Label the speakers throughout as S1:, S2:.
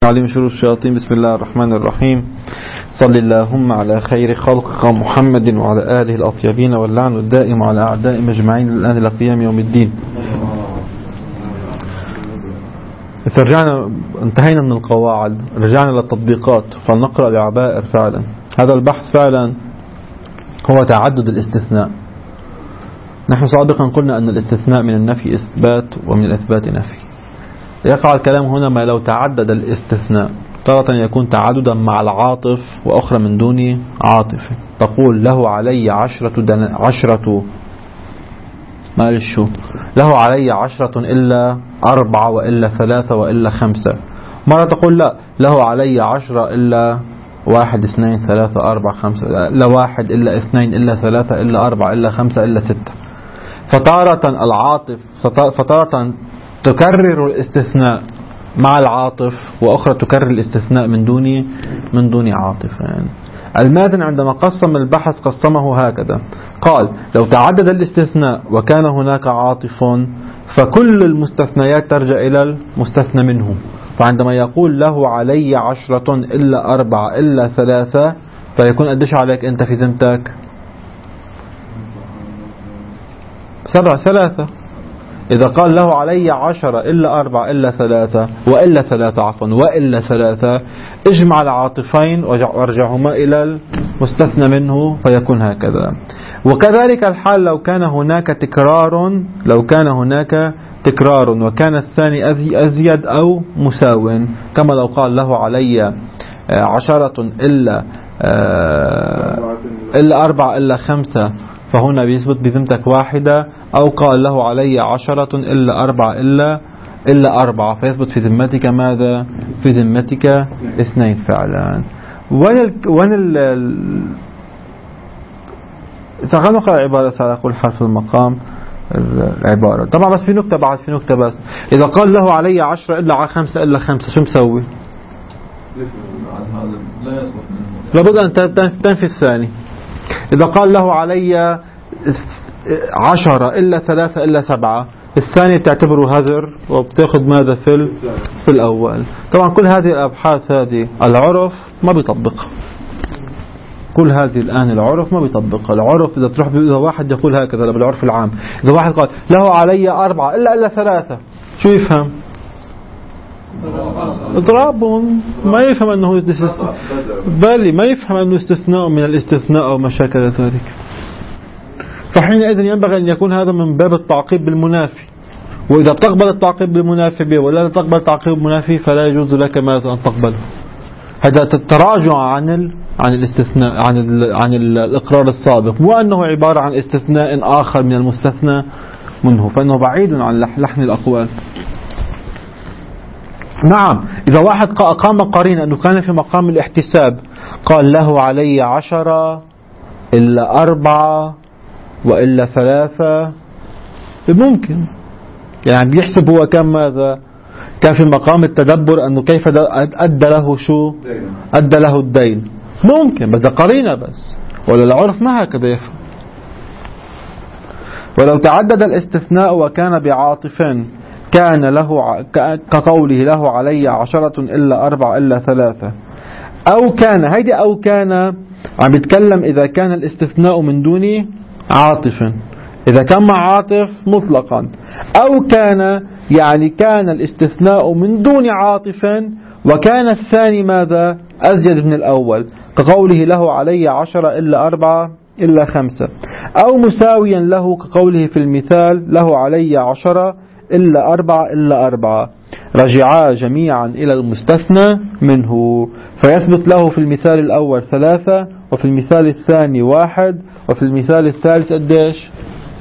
S1: تعليم شرور الشياطين. بسم الله الرحمن الرحيم. صل اللهم على خير خلقك محمد وعلى آله الأطيبين، واللعن الدائم على أعدائهم أجمعين الآن إلى قيام يوم الدين. رجعنا، انتهينا من القواعد، رجعنا للتطبيقات، فلنقرأ العبائر. فعلا هذا البحث فعلا هو تعدد الاستثناء. نحن سابقا قلنا أن الاستثناء من النفي إثبات ومن الإثبات نفي. يقع الكلام هنا ما لو تعدد الاستثناء، تارة يكون تعددا مع العاطف وأخرى من دون عاطف. تقول له علي عشرة ما شو له علي 10 إلا 4 وإلا 3 وإلا 5. مرة تقول لا، له علي 10 إلا 1 2 3 4 5، لا 1 إلا 2 إلا 3 إلا 4 إلا 5 إلا 6. فتارة العاطف، فتارة تكرر الاستثناء مع العاطف، وأخرى تكرر الاستثناء من دون عاطف. يعني المازن عندما قسم البحث قسمه هكذا، قال لو تعدد الاستثناء وكان هناك عاطف فكل المستثنيات ترجع إلى المستثنى منه. فعندما يقول له علي 10 إلا 4 إلا 3، فيكون قديش عليك أنت في ذمتك؟ 7 3. إذا قال له علي 10 إلا 4 إلا 3 وإلا 3 وإلا 3، اجمع العاطفين وارجعهما إلى المستثنى منه، فيكون هكذا. وكذلك الحال لو كان هناك تكرار وكان الثاني أزيد أو مساو، كما لو قال له علي 10 إلا 4 إلا 5، فهنا بيثبت بذمتك 1. أو قال له علي 10 إلا 4 إلا 4، فيثبت في ذمتك ماذا؟ في ذمتك 2 فعلا. خلينا نقرأ العبارة على كل حرف المقام العبارة. طبعا بس في نكتة بس. إذا قال له علي 10 إلا 5 إلا 5، شو مسوي؟ لابد أن تنفي الثاني. إذا قال له علي 10 إلا 3 إلا 7، الثاني تعتبره هذر وبتاخذ ماذا في الأول. طبعا كل هذه الأبحاث، هذه العرف ما بيطبقها. كل هذه الآن العرف ما بيطبقها. العرف إذا واحد يقول هكذا بالعرف العام، إذا واحد قال له علي 4 إلا 3، شو يفهم؟ اضراب. ما يفهم أنه استثناء، بل ما يفهم أنه استثناء من الاستثناء أو ما شاكل ذلك. فحينئذ ينبغي أن يكون هذا من باب التعقيب بالمنافي. وإذا تقبل التعقيب بالمنافي به ولا تقبل التعقيب بالمنافي، فلا يجوز لك ماذا أن تقبله. هذا التراجع عن الاستثناء، عن الإقرار السابق، مو أنه عبارة عن استثناء آخر من المستثنى منه، فإنه بعيد عن لحن الأقوال. نعم، إذا واحد أقام قرينة أنه كان في مقام الاحتساب، قال له علي 10 إلا 4 وإلا 3، ممكن يعني بيحسب هو كم ماذا؟ كان في مقام التدبر أنه كيف أدى له شو؟ أدى له الدين. ممكن، بس ده قرينة بس، ولا العرف ما هكذا يفهم. ولو تعدد الاستثناء وكان بعاطف، كان له كقوله له علي 10 إلا 4 إلا 3. أو كان، هيدي أو كان عم بيتكلم إذا كان الاستثناء من دون عاطف. إذا كان مع عاطف مطلقا، أو كان يعني كان الاستثناء من دون عاطف وكان الثاني ماذا؟ أزيد من الأول، كقوله له علي 10 إلا 4 إلا 5. أو مساويا له كقوله في المثال له علي 10 إلا 4 إلا 4، رجعا جميعا إلى المستثنى منه، فيثبت له في المثال الأول 3، وفي المثال الثاني 1، وفي المثال الثالث قديش؟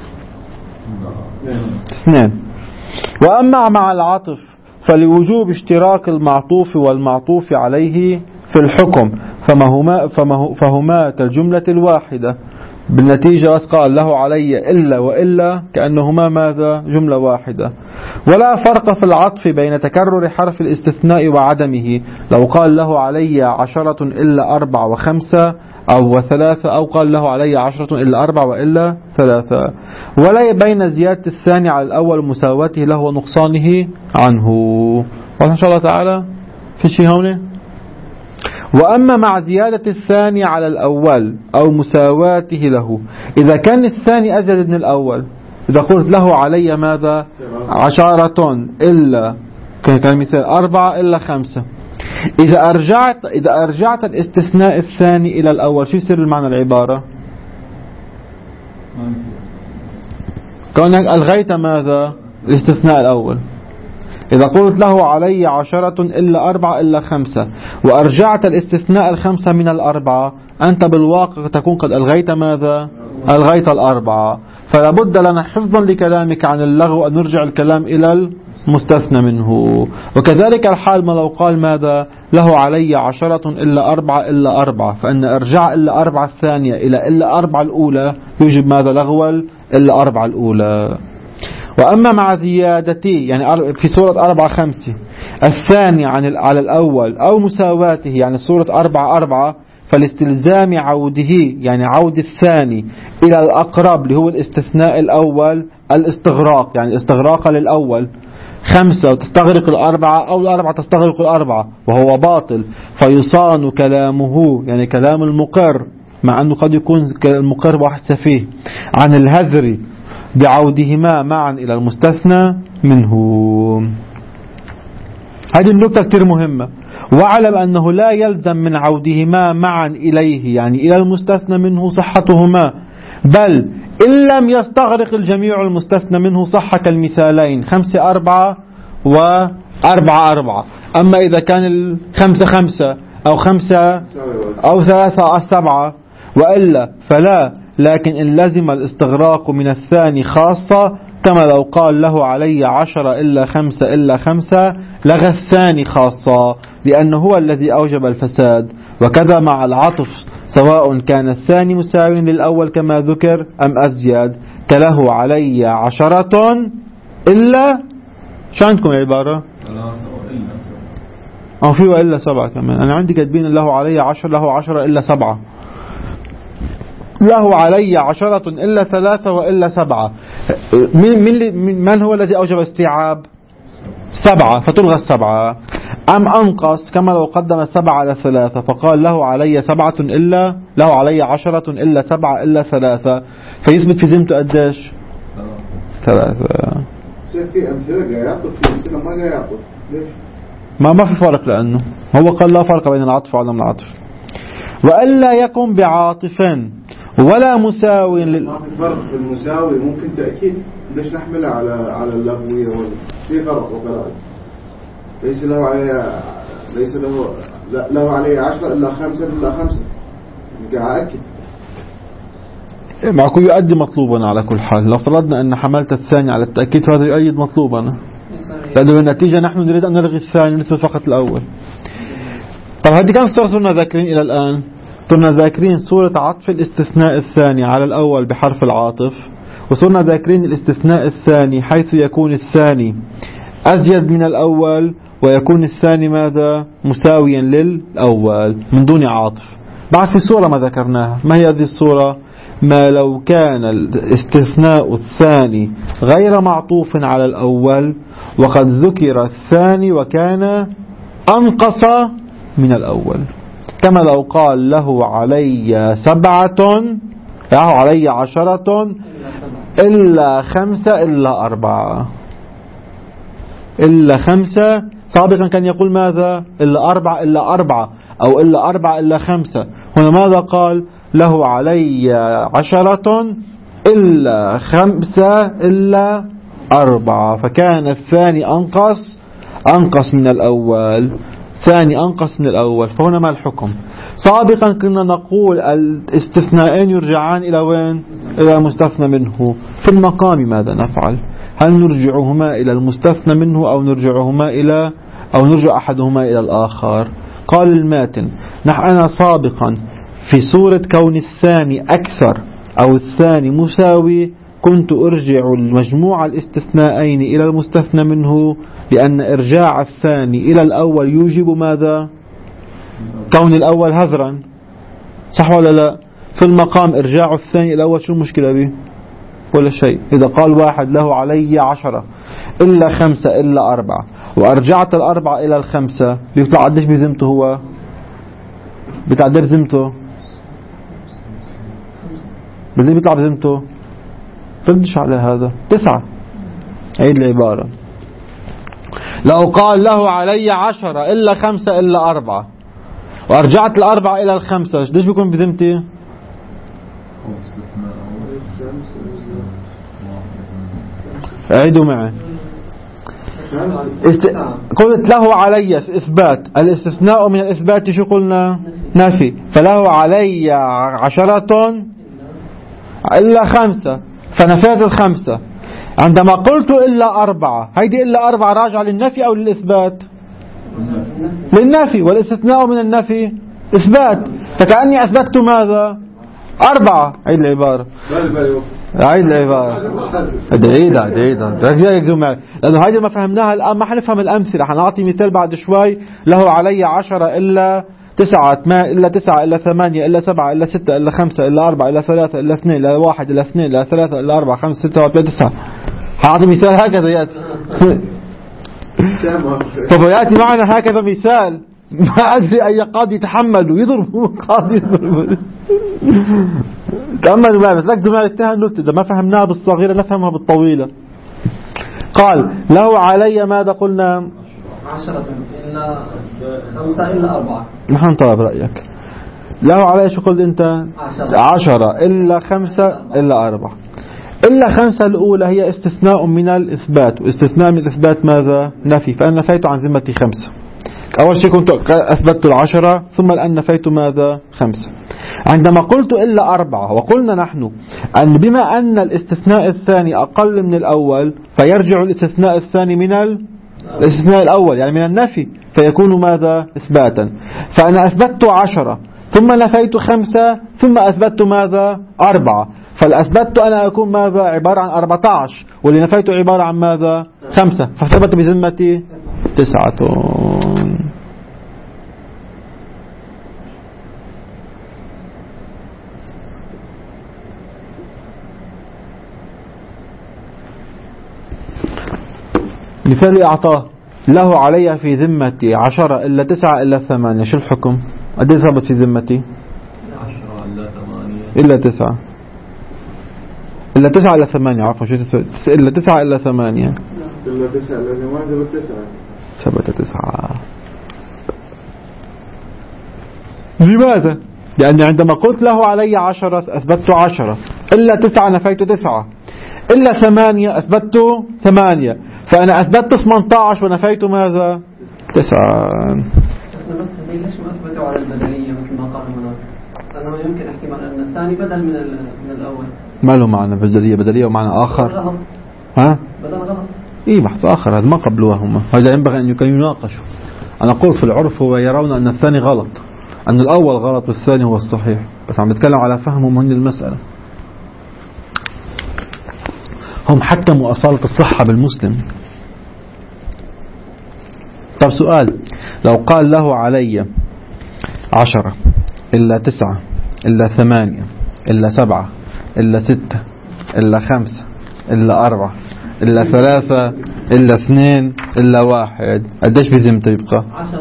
S1: 2. وأما مع العطف فلوجوب اشتراك المعطوف والمعطوف عليه في الحكم، فهما كالجملة الواحدة. بالنتيجة بس قال له علي إلا وإلا كأنهما ماذا؟ جملة واحدة. ولا فرق في العطف بين تكرر حرف الاستثناء وعدمه. لو قال له علي 10 إلا 4 و5 أو 3، أو قال له علي 10 إلا 4 وإلا 3. ولا بين زيادة الثاني على الأول ومساواته له ونقصانه عنه. وإن شاء الله تعالى في شيء هون. وأما مع زيادة الثاني على الأول أو مساواته له، إذا كان الثاني أزيد من الأول، إذا قلت له علي ماذا 10 إلا كمثال 4 إلا 5، إذا أرجعت الاستثناء الثاني إلى الأول، شو يصير المعنى العبارة؟ كونك ألغيت ماذا الاستثناء الأول. إذا قلت له علي 10 إلا 4 إلا 5 وأرجعت الاستثناء 5 من 4، أنت بالواقع تكون قد ألغيت ماذا؟ ألغيت 4. فلا بد لنا حفظا لكلامك عن اللغو أن نرجع الكلام إلى المستثنى منه. وكذلك الحال ما لو قال ماذا؟ له علي 10 إلا 4 إلا 4، فإن إرجاع إلا 4 الثانية إلى إلا 4 الأولى يوجب ماذا؟ لغوا إلا 4 الأولى. وأما مع زيادته، يعني في سورة 4-5 الثاني على الأول أو مساواته، يعني سورة 4-4، فالاستلزام عوده، يعني عود الثاني إلى الأقرب اللي هو الاستثناء الأول، الاستغراق، يعني الاستغراق للأول 5 وتستغرق 4 أو 4 تستغرق 4 وهو باطل، فيصان كلامه، يعني كلام المقر، مع أنه قد يكون المقر واحد سفيه، عن الهذر بعودهما معا إلى المستثنى منه. هذه النقطة كتير مهمة. واعلم أنه لا يلزم من عودهما معا إليه، يعني إلى المستثنى منه، صحتهما، بل إن لم يستغرق الجميع المستثنى منه صح كالمثالين 5-4 و4-4. أما إذا كان 5-5 أو 5 أو 3-7 وإلا فلا، لكن إن لزم الاستغراق من الثاني خاصة، كما لو قال له علي 10 إلا 5 إلا 5، لغى الثاني خاصة لأنه هو الذي أوجب الفساد. وكذا مع العطف، سواء كان الثاني مساوي للأول كما ذكر أم أزيد، كله علي 10 إلا، شو عندكم العبارة؟ أو في وإلا 7 كمان. أنا عندي كاتبين له علي 10 له 10 إلا 7، له علي 10 إلا 3 وإلا 7. من هو الذي أوجب استيعاب 7 فتلغى 7؟ أم أنقص كما لو قدم 7 على 3 فقال له علي 7 إلا، له علي 10 إلا 7 إلا 3، فيثبت في ذمته قديش؟ 3.
S2: في أمثلة يعطف، في أمثلة ما يعطف، ليش؟
S1: ما في فرق، لأنه هو قال لا فرق بين العطف وعدم العطف. وألا يكن بعاطف ولا مساوي
S2: ما في فرق في المساوي، ممكن تأكيد، ليش نحملها على اللغوية ولا في فرق وقراءة؟ ليس له عليه 10 إلا 5 إلا 5، قاعد أكد
S1: معكو يؤدي مطلوبنا. على كل حال لو افترضنا أن حملت الثاني على التأكيد فهذا يؤيد مطلوبنا، لأنه بالنتيجة نحن نريد أن نلغي الثاني ونثبت فقط الأول. طب هذه كم صورة صرنا ذاكرين إلى الآن؟ صرنا ذاكرين صورة عطف الاستثناء الثاني على الأول بحرف العاطف، وصرنا ذاكرين الاستثناء الثاني حيث يكون الثاني أزيد من الأول ويكون الثاني ماذا؟ مساويا للأول من دون عاطف. بعد في صورة ما ذكرناها، ما هي هذه الصورة؟ ما لو كان الاستثناء الثاني غير معطوف على الأول وقد ذكر الثاني وكان أنقص من الأول، كما لو قال له علي 7 له علي 10 إلا 5 إلا 4 إلا 5. سابقا كان يقول ماذا؟ إلا 4 إلا 4 أو إلا 4 إلا 5. هنا ماذا قال؟ له علي 10 إلا 5 إلا 4، فكان الثاني أنقص من الأول، ثاني أنقص من الأول. فهنا ما الحكم؟ سابقا كنا نقول الاستثناءين يرجعان إلى وين؟ إلى مستثنى منه. في المقام ماذا نفعل؟ هل نرجعهما إلى المستثنى منه أو نرجع أحدهما إلى الآخر؟ قال الماتن: نحن سابقا في صورة كون الثاني أكثر أو الثاني مساوي كنت أرجع المجموع الاستثناءين إلى المستثنى منه، لأن إرجاع الثاني إلى الأول يوجب ماذا؟ كون الأول هذرا، صح ولا لا؟ في المقام إرجاع الثاني إلى الأول شو المشكلة به؟ ولا شيء. إذا قال واحد له علي 10 إلا 5 إلا 4 وأرجعت 4 إلى 5 بيطلع قديش بذمته؟ هو بيطلع قديش بذمته؟ باللي بيطلع بذمته فردش على هذا 9. عيد العبارة. لو قال له علي 10 إلا 5 إلا 4 وأرجعت 4 إلى 5 قديش بيكون بذمتي؟ عيدوا معي. قلت له علي إثبات، الاستثناء من الإثبات شو قلنا؟ نفي. فله علي 10 إلا 5 فنفيت 5. عندما قلت إلا 4 هيدي إلا 4 راجعة للنفي أو للإثبات؟ للنفي، والاستثناء من النفي إثبات، فكأني أثبتت ماذا؟ 4. عيد العبارة. عيد العبارة. عيدها رجع يكذب معي، لأنه هيدي ما فهمناها الآن ما حنفهم الأمثلة. حنعطي مثال بعد شوي. له علي 10 إلا 9 إلا 9 إلا 8 إلا 7 إلا 6 إلا 5 إلا 4 إلا 3 إلا 2 إلا 1 إلا 2 إلا 3 إلا 4 5 6 7 9. حنعطي مثال هكذا يأتي. طب يأتي معنا هكذا مثال ما أدري أي قاضي يتحمل ويضرب قاضي يضرب. تأملوا معي بس ركزوا معي انتهى النكتة. إذا ما فهمناها بالصغيرة نفهمها بالطويلة. قال له علي ماذا قلنا؟
S3: 10 إلا 5 إلا 4.
S1: نحن طلب رأيك. له علي شو قلت أنت؟ 10 إلا 5 إلا 4. إلا 5 الأولى هي استثناء من الإثبات، واستثناء من الإثبات ماذا؟ نفي. فأنا نفيت عن ذمتي 5. أول شيء كنت أثبت 10 ثم الآن نفيت ماذا؟ 5. عندما قلت إلا 4 وقلنا نحن أن بما أن الاستثناء الثاني أقل من الأول فيرجع الاستثناء الثاني من الاستثناء الأول يعني من النفي فيكون ماذا؟ إثباتا. فأنا أثبت 10 ثم نفيت 5 ثم أثبت ماذا؟ 4. فالأثبت أنا أكون ماذا؟ عبارة عن 14 واللي نفيته عبارة عن ماذا؟ 5. فثبت بذمتي 9. مثال أعطاه له علي في ذمتي 10 إلا 9 إلا 8. شو الحكم؟ قد ايه ثبت في ذمتي؟
S3: 10 إلا 8
S1: إلا 9 إلا 9 إلا 8 عفوا شو إلا 9 إلا 8
S2: إلا 9 إلا 8
S1: ثبت 9. لماذا؟ لأني عندما قلت له علي 10 أثبت 10 إلا 9 نفيت 9 إلا 8 أثبت 8 فأنا أثبت 18 ونفيت ماذا؟ 9.
S3: بس ليش ما أثبتوا على البدلية مثل ما قال هناك؟ لأنه يمكن احتمال أن الثاني بدل من الأول.
S1: ما له معنى بدلية ومعنى آخر؟
S3: غلط.
S1: ها؟
S3: بدل غلط.
S1: إيه بحث آخر هذا ما قبلوهما. هذا ينبغي أن يناقشوا. أنا قلت في العرف هو يرون أن الثاني غلط، أن الأول غلط والثاني هو الصحيح، بس عم بتكلم على فهمهم من المسألة. هم حكموا أصالة الصحة بالمسلم. طب سؤال، لو قال له علي 10 إلا 9 إلا 8 إلا 7 إلا 6 إلا 5 إلا 4 إلا 3 إلا 2 إلا 1 قديش بذمته يبقى؟
S3: 10.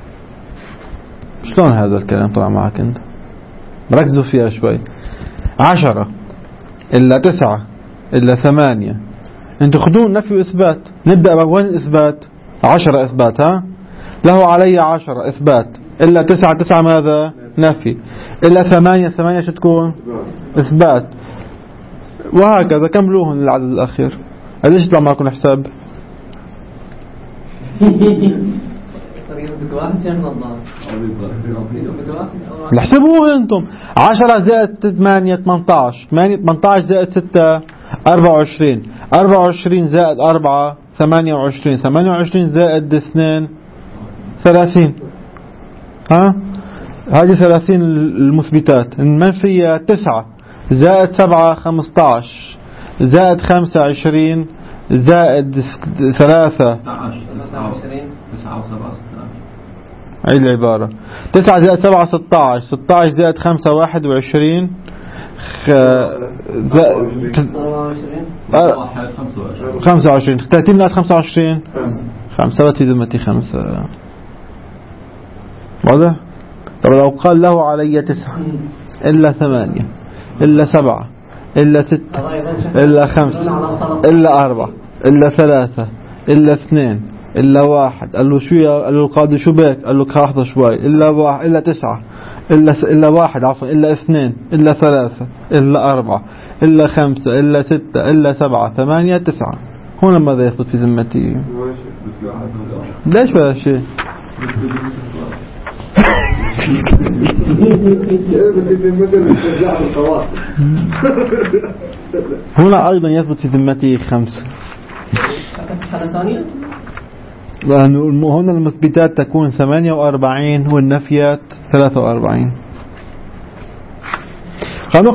S1: شلون هذا الكلام طلع معك أنت؟ ركزوا فيها شوي. 10 إلا 9 إلا 8 أنتوا خذون نفي وإثبات. نبدأ بوين الإثبات؟ 10 إثبات. ها له علي 10 إثبات إلا 9 9 ماذا؟ نفي. إلا 8 شو تكون؟ إثبات. وهكذا كملوهن للعدد الأخير. قديش يطلع معكم حساب؟ احسبوه انتم. 10 زائد 8 18 18 زائد 6 24 24 زائد 4 28 28 زائد 2 30. ها هذه 30 المثبتات. المنفية 9 زائد 7 15 زائد 5 20 زائد 3 9 عيد العبارة. 9 زائد 7 16 16 زائد 5 21 25. 30 زائد 25 5. ثبت في ذمتي 5. واضح؟ طب لو قال له علي 9 إلا 8 إلا 7 إلا 6 إلا 5 إلا 4 إلا 3 إلا 2 إلا 1، قال له شو قال له القاضي شو بك؟ قال له لحظة شوي، إلا 1 إلا 9 إلا 1 عفوا إلا 2 إلا 3 إلا 4 إلا 5 إلا 6 إلا 7 8 9. هنا ماذا يثبت في ذمتي؟ ليش ولا شيء؟ هنا أيضا يثبت في ذمتي 5. لأنه هنا المثبتات تكون 48 والنفيات 43. خلينا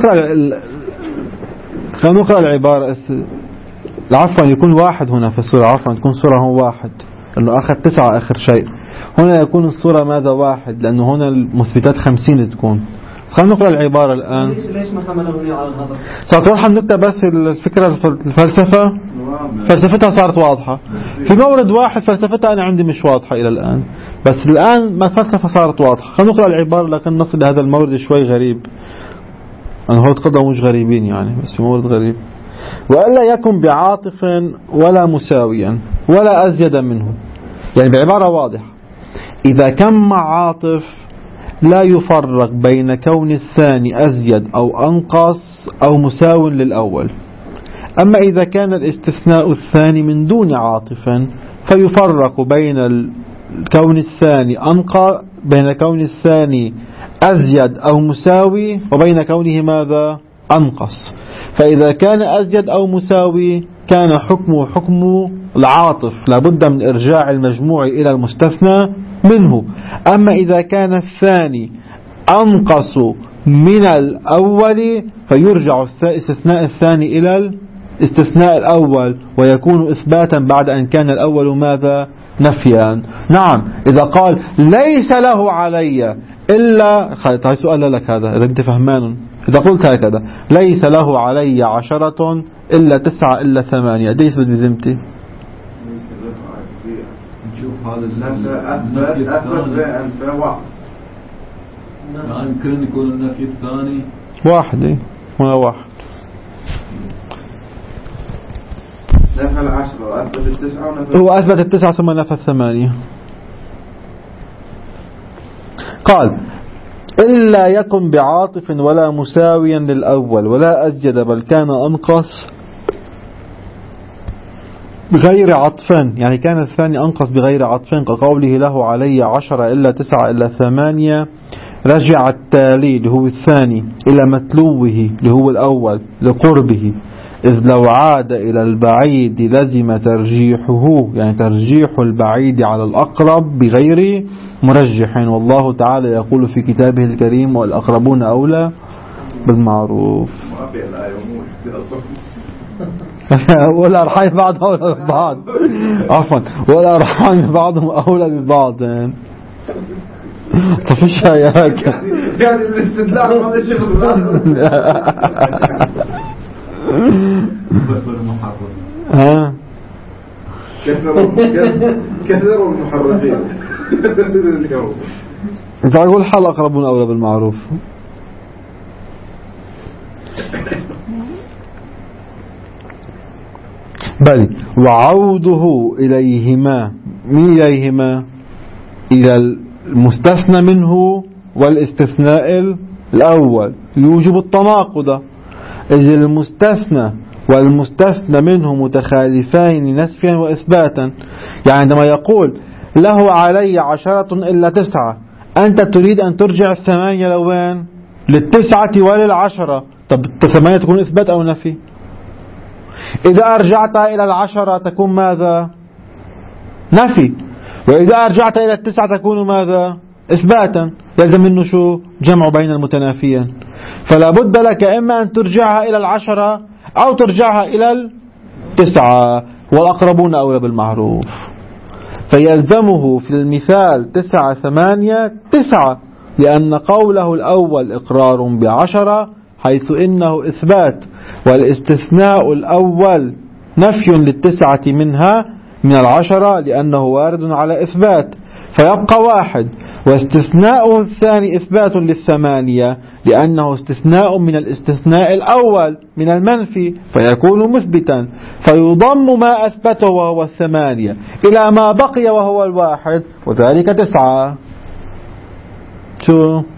S1: نقرأ العبارة. عفوا يكون 1 هنا في الصورة، عفوا تكون صورة هو 1 لأنه أخذ 9 آخر شيء. هنا يكون الصورة ماذا 1 لأنه هنا المثبتات 50 تكون. خلينا نقرأ العبارة الآن.
S3: ليش ما حمله على الهضر؟
S1: صارت واضحة النكتة، بس الفكرة الفلسفة فلسفتها صارت واضحة. في مورد 1 فلسفتها أنا عندي مش واضحة إلى الآن، بس الآن ما الفلسفة صارت واضحة. خلينا نقرأ العبارة لكن نصل لهذا المورد شوي غريب. أنا هو تقدم مش غريبين يعني، بس في مورد غريب. وألا يكن بعاطف ولا مساويا ولا أزيد منه. يعني بعبارة واضحة، إذا كان مع عاطف لا يفرق بين كون الثاني أزيد أو أنقص أو مساو للأول. أما إذا كان الاستثناء الثاني من دون عاطف فيفرق بين الكون الثاني بين كون الثاني أزيد أو مساوي وبين كونه ماذا أنقص. فإذا كان أزيد أو مساوي كان حكمه حكم العاطف، لابد من إرجاع المجموع إلى المستثنى منه. أما إذا كان الثاني أنقص من الأول فيرجع الاستثناء الثاني إلى الاستثناء الأول ويكون إثباتا بعد أن كان الأول ماذا نفيا. نعم، إذا قال ليس له علي إلا هاي سؤال لك هذا إذا أنت فهمان. إذا قلت هكذا ليس له علي 10 إلا 9 إلا 8 دي يثبت بذمتي.
S2: نشوف هذا النفي الثاني يمكن يكون النفي الثاني
S1: 1. هنا 1
S2: نفى 10 وأثبت 9
S1: هو أثبت 9 ثم نفى 8. قال إلا يكن بعاطف ولا مساويا للأول ولا أزيد بل كان أنقص بغير عطفين. يعني كان الثاني أنقص بغير عطفين كقوله له علي 10 إلا 9 إلا 8. رجع التالي اللي هو الثاني إلى متلوه اللي هو الأول لقربه، إذ لو عاد إلى البعيد لزم ترجيحه، يعني ترجيح البعيد على الأقرب بغير مرجح. والله تعالى يقول في كتابه الكريم والأقربون أولى بالمعروف. والأرحام بعضهم أولى ببعض، عفوا والأرحام بعضهم أولى ببعض. طفش هيك
S2: يعني الاستدلال ما يشغل
S1: ها
S2: كثير المحرفين.
S1: انت اقول حال اقربون اولى بالمعروف. بل وعوده اليهما الى المستثنى منه والاستثناء الاول يوجب التناقض، إذ المستثنى والمستثنى منه متخالفين نسفيا وإثباتا. يعني عندما يقول له علي 10 إلا 9 أنت تريد أن ترجع 8 لوين؟ 9 ولل10. طب 8 تكون إثبات أو نفي؟ إذا أرجعت إلى 10 تكون ماذا؟ نفي. وإذا أرجعت إلى 9 تكون ماذا؟ إثباتا. يلزم منه شو؟ جمع بين المتنافيين. فلا بد لك إما أن ترجعها إلى 10 أو ترجعها إلى 9، والأقربون أولى بالمعروف. فيلزمه في المثال 9 8 9، لأن قوله الأول إقرار ب10 حيث إنه إثبات والاستثناء الأول نفي للتسعة منها من 10 لأنه وارد على إثبات فيبقى 1 واستثناؤه الثاني إثبات للثمانية لأنه استثناء من الاستثناء الأول من المنفي فيكون مثبتا فيضم ما أثبته وهو 8 إلى ما بقي وهو 1 وذلك 9. شو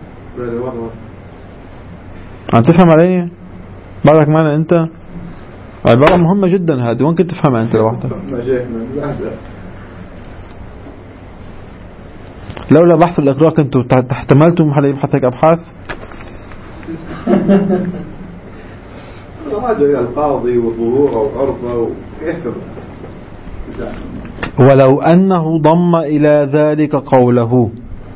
S1: عم تفهم علي؟ بعدك معنا أنت عبارة مهمة جدا هذه ممكن تفهمها أنت لوحدك لولا بحث الإقرار كنتوا احتملتم حدا يبحث هيك أبحاث.
S2: القاضي وظهوره وعرفه وكيف.
S1: ولو أنه ضم إلى ذلك قوله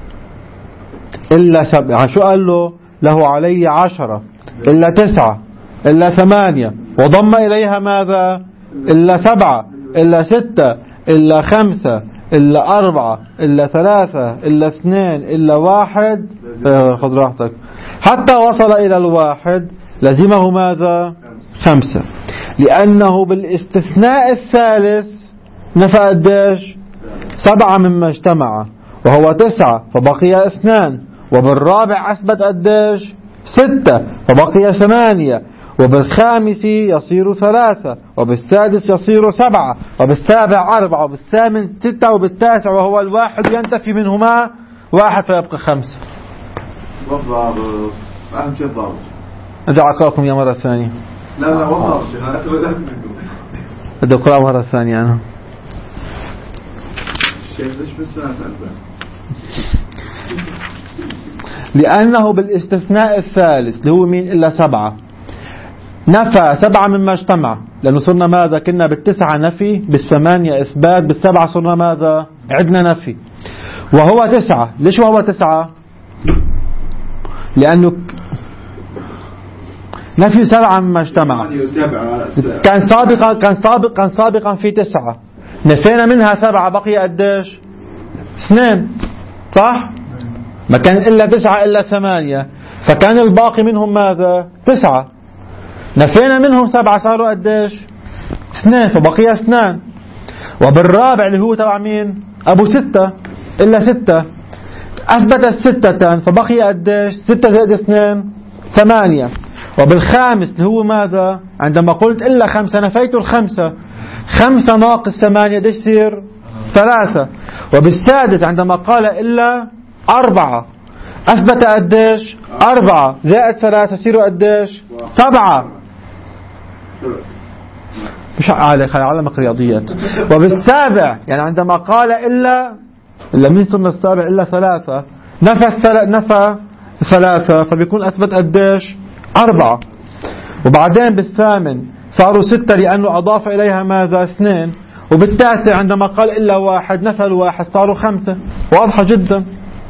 S1: إلا 7 شو قال له علي 10 إلا 9 إلا 8 وضم إليها ماذا إلا 7 إلا 6 إلا 5 إلا 4 إلا 3 إلا 2 إلا 1 خذ راحتك حتى وصل إلى 1 لزمه ماذا 5 لأنه بالاستثناء الثالث نفى قديش 7 مما اجتمع وهو 9 فبقي 2 وبالرابع أثبت قديش 6 فبقي 8 وبالخامس يصير 3 وبالسادس يصير 7 وبالسابع 4 وبالثامن 6 وبالتاسع وهو 1 ينتفي منهما 1 فيبقى 5.
S2: والضابط أهم شيء الضابط.
S1: أرجع أقرأكم يا مرة ثانية.
S2: لا والله
S1: بدي أقرأ مرة ثانية أنا. لأنه بالاستثناء الثالث اللي هو مين إلا 7 نفى 7 مما اجتمع لأنه صرنا ماذا كنا بالتسعة نفي بالثمانية إثبات بالسبعة صرنا ماذا عدنا نفي وهو 9. ليش وهو 9 لأنه نفي 7 مما اجتمع كان سابقا في 9 نفينا منها 7 بقي قديش 2 صح ما كان إلا 9 إلا 8 فكان الباقي منهم ماذا 9 نفينا منهم 7 صاروا قديش 2 فبقي 2 وبالرابع اللي هو تبع مين أبو 6 إلا 6 أثبت 6 فبقي قديش 6 زائد 2 8 وبالخامس اللي هو ماذا عندما قلت إلا 5 نفيت 5 ناقص 8 ده يصير 3 وبالسادس عندما قال إلا 4 أثبت قديش 4 زائد 3 يصيروا قديش 7 مش علمك رياضيات وبالسابع يعني عندما قال إلا مين صرنا السابع إلا 3 نفى 3 فبيكون أثبت قديش 4 وبعدين بالثامن صاروا 6 لأنه أضاف إليها ماذا 2 وبالتاسع عندما قال إلا 1 نفى 1 صاروا 5 واضحة جدا.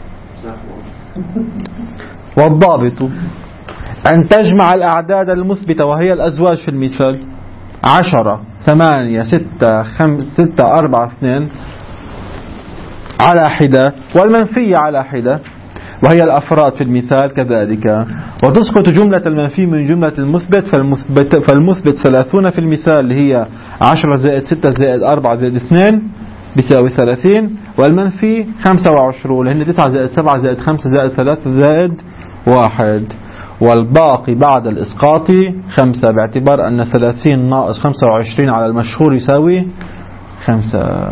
S1: والضابط أن تجمع الأعداد المثبتة وهي الأزواج في المثال 10 8 6 5 6 4 2 على حدة والمنفية على حدة وهي الأفراد في المثال كذلك وتسقط جملة المنفي من جملة المثبت فالمثبت 30 في المثال اللي هي 10 زائد 6 زائد 4 زائد 2 بيساوي 30 والمنفي 25 لأن 9 زائد 7 زائد 5 زائد 3 زائد 1 والباقي بعد الإسقاط 5 باعتبار أن 30 ناقص 25 على المشهور يساوي 5.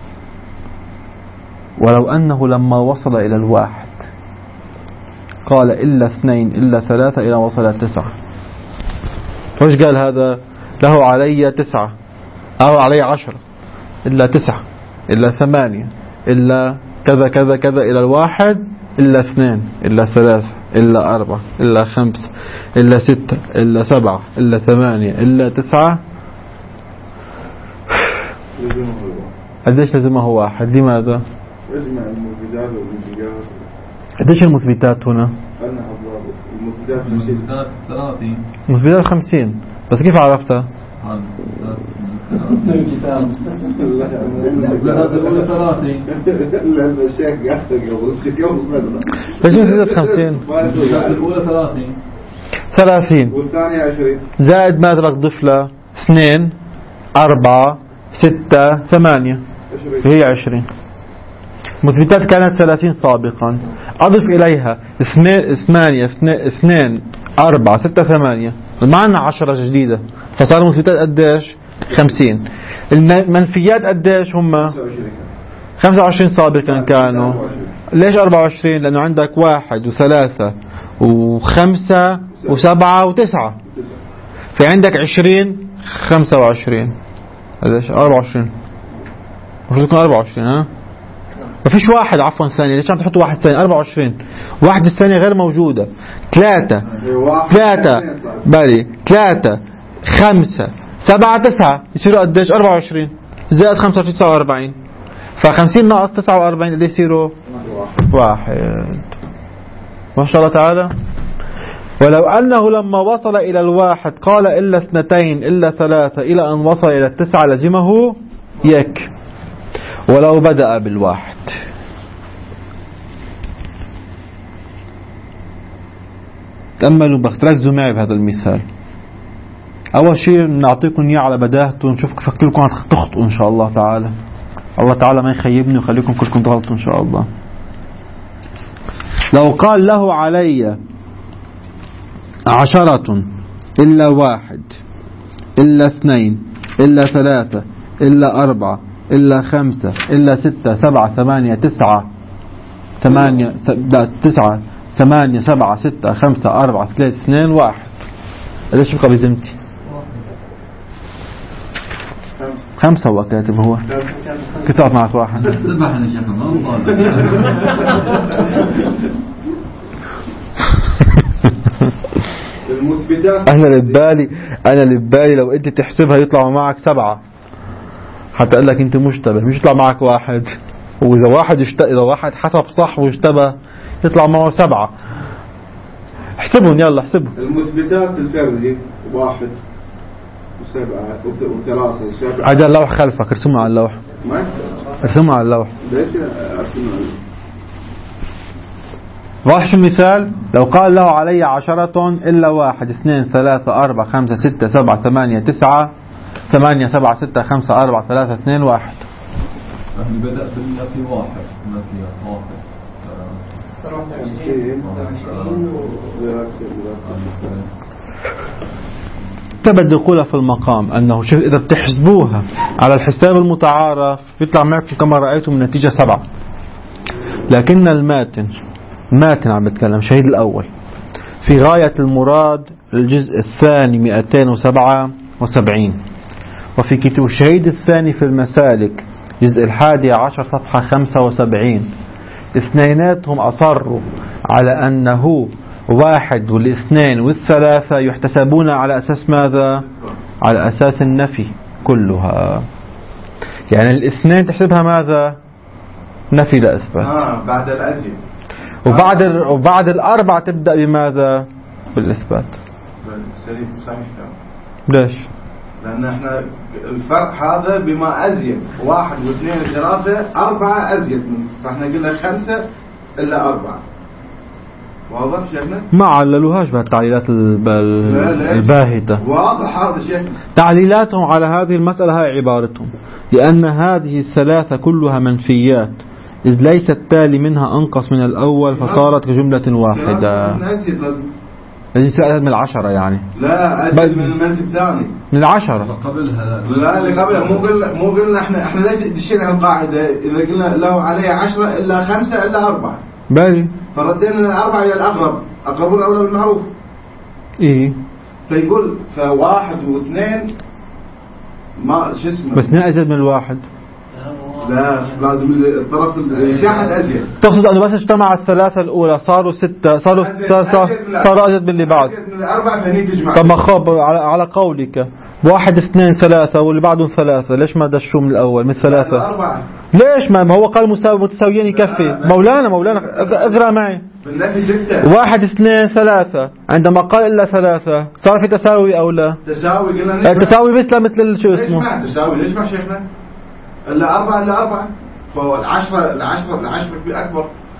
S1: ولو أنه لما وصل إلى 1 قال إلا 2 إلا 3 إلى وصل 9 وش قال هذا له علي 9 أو علي 10 إلا 9 إلا 8 إلا كذا كذا كذا إلى 1 إلا 2 إلا 3 إلا 4 إلا 5 إلا 6 إلا 7 إلا 8 إلا 9 قديش لزمه 1 لماذا؟
S2: يجمع المثبتات والمنفيات.
S1: قديش المثبتات هنا؟
S2: المثبتات 30.
S1: مثبتات 50 بس كيف عرفتها؟
S2: الكتاب
S1: ليش مثبتات 50؟ 30
S2: والثانية 20
S1: زائد ماذا بدك تضيف له 2 4 6 8 فهي 20. مثبتات كانت 30 سابقا، أضف إليها 2 4 6 8 معنا 10 جديدة، فصار مثبتات قديش 50. المنفيات قديش هم 25 سابقا كانوا. ليش 24؟ لأنه عندك 1 و3 و5 و7 و9، في عندك 20 25 قديش 24 المفروض يكون 24. ها ما فيش واحد عفوا ثانية، ليش عم تحطوا واحد ثاني 24؟ واحد الثانية غير موجودة. 3 بالي 3 5 7 9 يصيروا قديش 24 زائد 5 49، ف50 ناقص 49 قد يصيروا 1 ما شاء الله تعالى. ولو أنه لما وصل إلى 1 قال إلا 2 إلا 3 إلى أن وصل إلى 9 لزمه يك ولو بدأ بال1. تأملوا ركزوا معي بهذا المثال. أول شيء نعطيكم إياه على بداهته، نشوف كيف كلكم تخطئوا إن شاء الله تعالى. الله تعالى ما يخيبني ويخليكم كلكم تغلطوا إن شاء الله. لو قال له علي 10 إلا 1 إلا 2 إلا 3 إلا 4 إلا 5 إلا 6 7 8 9 8 7 6 5 4 3 2 1 ليش بقى بذمتي 5 هو كاتب هو كتاب معك 1
S4: سبحنا شيخنا ما
S2: المثبتات.
S1: أنا لبالي لو أنت تحسبها يطلع معك 7 حتى أقول لك أنت مشتبه، مش يطلع معك 1. وإذا واحد حسب صح واشتبه يطلع معه 7. احسبهم يلا احسبهم.
S2: المثبتات الفردي 1 و7 و3
S1: هذا اللوح خلفك، ارسمه على اللوح. ارسمه على اللوح.
S2: ليش ارسمه؟
S1: واحد المثال لو قال له علي 10 إلا 1 2 3 4 5 6 7 8 9 8 7 6 5 4 3 2 1.
S4: يعني بدأت بالنفي 1 نفي 1
S1: بدي أقولها في المقام أنه شوف إذا بتحسبوها على الحساب المتعارف يطلع معكم كما رأيتم النتيجة 7. لكن الماتن عم بتكلم شهيد الأول في غاية المراد الجزء الثاني 277 وفي كتاب الشهيد الثاني في المسالك جزء 11 صفحة 75 اثنيناتهم أصروا على أنه 1 و2 و3 يحتسبون على أساس ماذا؟ على أساس النفي كلها. يعني الاثنين تحسبها ماذا؟ نفي لا إثبات.
S2: بعد الأزيد
S1: وبعد الأربع تبدأ بماذا؟ بالإثبات.
S2: صحيح.
S1: ليش؟
S2: لأن احنا الفرق هذا بما أزيد 1 و2 و3 4 أزيد منه، فاحنا قلنا 5 إلا 4. واضح شيخنا؟
S1: ما عللوهاش بهالتعليلات الباهتة.
S2: واضح هذا شيخنا.
S1: تعليلاتهم على هذه المسألة هاي عبارتهم لأن هذه الثلاثة كلها منفيات إذ ليس التالي منها أنقص من الأول فصارت كجملة واحدة. لازم يصير من 10 يعني.
S2: لا أزيد من المنفي الثاني
S1: من 10
S4: قبلها.
S2: لا اللي قبلها مو قلنا احنا ليش دشينا القاعدة إذا قلنا له عليه 10 إلا 5 إلا 4
S1: بالي
S2: فردينا الأربعة إلى الأقرب، أقرب الأولى بالمعروف.
S1: إيه
S2: فيقول فواحد واثنين ما شو اسمه
S1: بس 2 أزيد من الواحد.
S2: لا لازم الطرف الجاحد أزيد.
S1: تقصد أنه بس اجتمع الثلاثة الأولى صاروا 6 صاروا أزيد من اللي بعد.
S2: من الأربعة فهني تجمع.
S1: طب ما خاب على قولك 1 2 3 واللي بعدهم 3 ليش ما دشوا من الأول من 3؟ ليش ما هو قال متساويين يكفي. مولانا اقرأ معي.
S2: بالنفي 6
S1: 1 2 3 عندما قال إلا 3 صار في تساوي أو لا؟
S2: تساوي قلنا
S1: التساوي مثل شو اسمه؟
S2: ليش ما تساوي ليش ما شيخنا؟ إلا 4 إلا 4 فهو العشرة أكبر.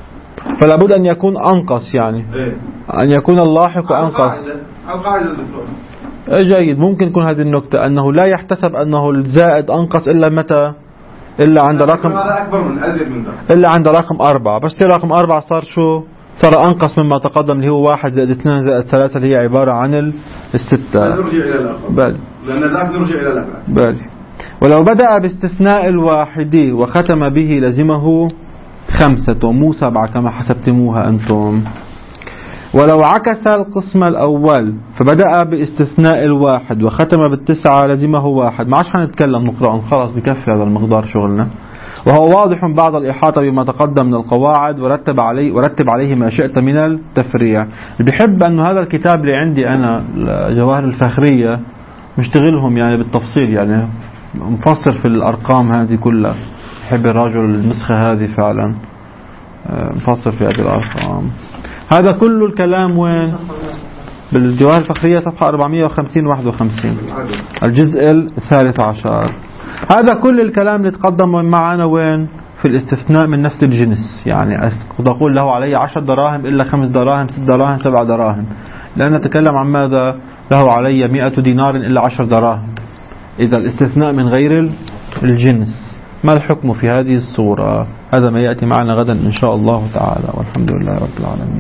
S1: فلا بد أن يكون أنقص، يعني أن يكون اللاحق أنقص.
S2: القاعدة دكتور.
S1: جيد، ممكن تكون هذه النكتة أنه لا يحتسب أنه الزائد أنقص إلا متى؟ إلا عند رقم،
S2: هذا أكبر من أزيد من ذلك،
S1: إلا عند رقم 4. بس رقم 4 صار شو؟ صار أنقص مما تقدم اللي هو 1 زائد 2 زائد 3 اللي هي عبارة عن الستة.
S2: نرجع إلى الأقل، لأن ذاك نرجع إلى الأبعاد.
S1: بالي. ولو بدأ باستثناء الواحد وختم به لزمه 5 مو 7 كما حسبتموها أنتم. ولو عكس القسم الأول فبدأ باستثناء الواحد وختم بالتسعة لزمه 1. ما عادش حنتكلم نقرأ، خلاص بكفي هذا المقدار شغلنا. وهو واضح بعد الإحاطة بما تقدم من القواعد، ورتب عليه ما شئت من التفريع. بحب أن هذا الكتاب اللي عندي أنا الجواهر الفخرية مشتغلهم يعني بالتفصيل، يعني مفصل في الأرقام هذه كلها. بحب الرجل النسخة هذه فعلا مفصل في هذه الأرقام. هذا كل الكلام وين؟ بالجواهر الفخرية صفحة 450-51 الجزء 13. هذا كل الكلام اللي تقدم معنا وين؟ في الاستثناء من نفس الجنس. يعني قد أقول له علي 10 دراهم إلا 5 دراهم 6 دراهم 7 دراهم، لأن نتكلم عن ماذا؟ له علي 100 دينار إلا 10 دراهم. إذا الاستثناء من غير الجنس. ما الحكم في هذه الصورة؟ هذا ما يأتي معنا غدا إن شاء الله تعالى، والحمد لله رب العالمين.